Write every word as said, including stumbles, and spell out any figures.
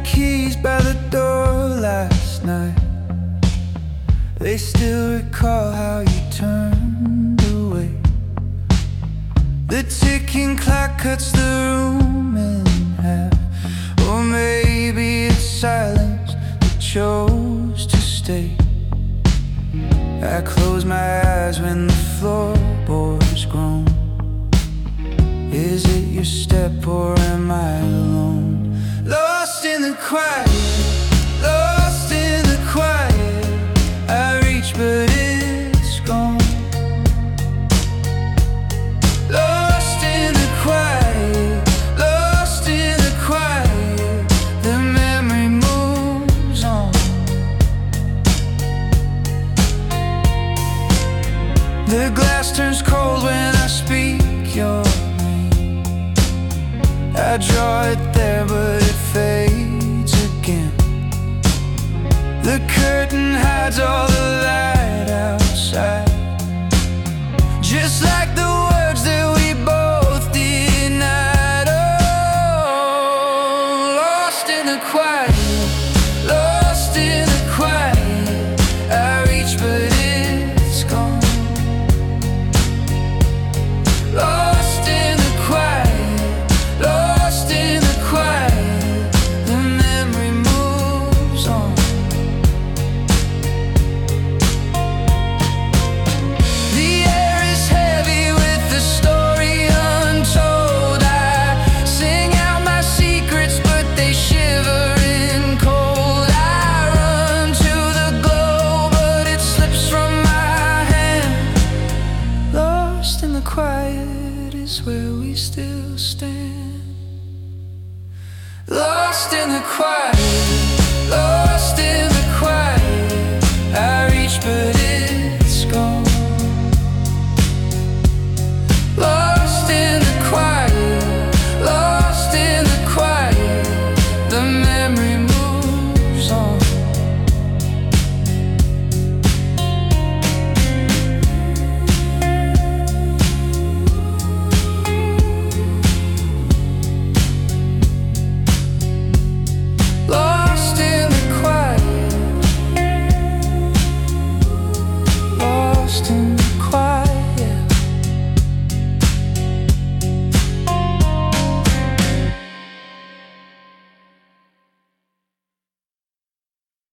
keys by the door last night. They still recall how you turned away. The ticking clock cuts the room in half. Or maybe it's silence that chose to stay. I close my eyes when the floorboards groan. Is it your step or am I alone? Lost in the quiet, lost in the quiet. I reach but it's gone. Lost in the quiet, lost in the quiet. The memory moves on. The glass turns cold when I speak your name. I draw it there but it fades again. The curtain hides all the light outside, just like the words that we both denied. Oh, lost in the quiet, lost in the quiet. I reach but it's gone. Lost in the quiet, lost in the quiet. The memory moves on. The air is heavy with the story untold. I sing out my secrets but they shiver in cold. I run to the glow but it slips from my hand. Lost in the quiet is where we still stand. Lost in the quiet.